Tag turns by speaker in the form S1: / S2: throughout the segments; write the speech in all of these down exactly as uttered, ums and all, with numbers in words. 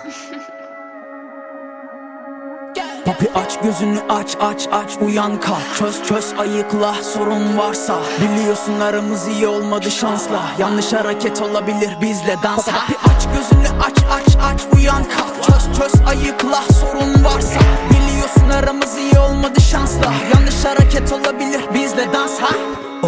S1: Papi aç gözünü, aç aç aç uyan kalk. Çöz çöz ayıkla, sorun varsa. Biliyorsun aramız iyi olmadı şansla. Yanlış hareket olabilir, bizle dans. Papi aç gözünü, aç aç aç uyan kalk. Çöz çöz ayıkla, sorun varsa. Biliyorsun aramız iyi olmadı şansla. Yanlış hareket olabilir, bizle dans ha.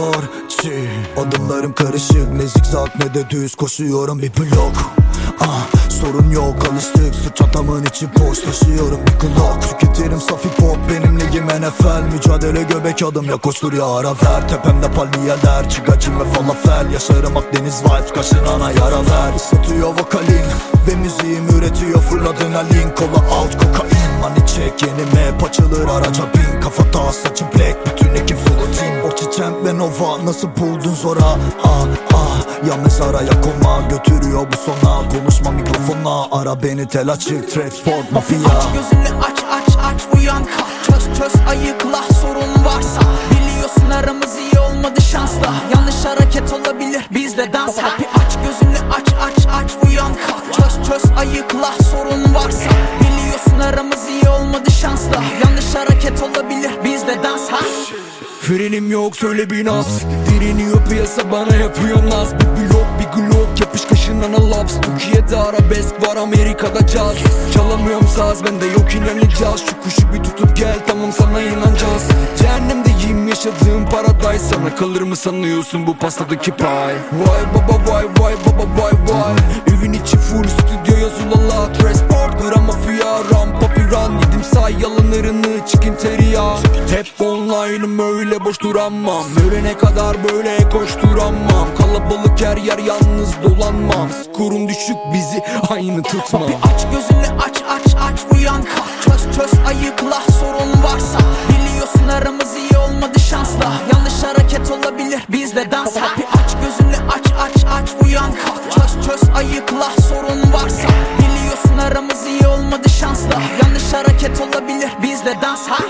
S2: Orçi, adımlarım karışık, ne zikzak ne de düz, koşuyorum bir blok. Ah, sorun yok, alıştık, sırt çantamın içi boş, taşıyorum bir Glock. Tüketirim saf hip hop, benim ligim N F L. Mücadele göbek adım, ya koştur ya ara ver. Tepemde palmiyeler, çigacım ve falafel. Yaşarım Akdeniz vibes, kaşınana yara ver. Islatıyor vokalin ve müziğim üretiyor full adrenalin. Kola out kokain, money check, yeni map açılır araca bin. Kafa dağ saçı black, bütün ekip solo team. Orçi Champ ve Nova, nasıl buldun zora? Ah ah, ya mezara ya koma, götürüyor bu sona. Konuşma mikrofona, ara beni tel açık, trap sport mafya.
S1: Aç gözünü, aç aç aç uyan kalk. Çöz çöz ayıkla, sorun varsa. Biliyorsun aramız iyi olmadı şansla. Yanlış hareket olabilir, bizle dans. Papi aç gözünü, aç aç aç uyan kalk. Çöz çöz ayıkla, sorun varsa. Biliyorsun aramız iyi olmadı şansla. Yanlış hareket olabilir, bizle dans ha.
S3: Frenim yok, söyle bir nabz. Direniyor piyasa, bana yapıyor naz. Bir blok bir glock, yapış kaşınana laps. Türkiye'de arabesk var, Amerika'da caz. Çalamıyorum saz, bende yok inanacağız. Şu kuşu bir tutup gel, tamam sana inanacağız. Cehennemdeyim, yaşadığım paradise. Sana kalır mı sanıyorsun bu pastadaki pay? Vay baba vay vay baba vay vay. Evin içi full stüdyo yazılı transport, gram mafya ram papi run. Yedim say yalanlarını, chicken teriya. Hep online'ım, öyle boş duramam. Ölene kadar böyle koşturamam. Kalabalık her yer, yalnız dolanmam. Skorum düşük, bizi aynı tutma.
S1: Papi aç gözünü, aç aç aç uyan kalk. Çöz çöz ayıkla, sorun varsa. Biliyorsun aramız iyi olmadı şansla. Yanlış hareket olabilir, bizle dans. Papi aç gözünü, aç aç aç uyan kalk. Çöz çöz ayıkla, sorun varsa. Biliyorsun aramız iyi olmadı şansla. Yanlış hareket olabilir, bizle dans ha.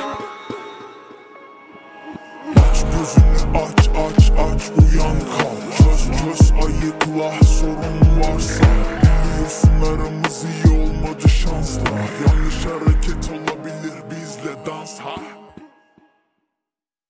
S4: Aç gözünü, aç aç aç uyan kalk. Çöz çöz ayıkla, sorun varsa. Biliyorsun aramız iyi olmadı şansla. Yanlış hareket olabilir, bizle dans ha.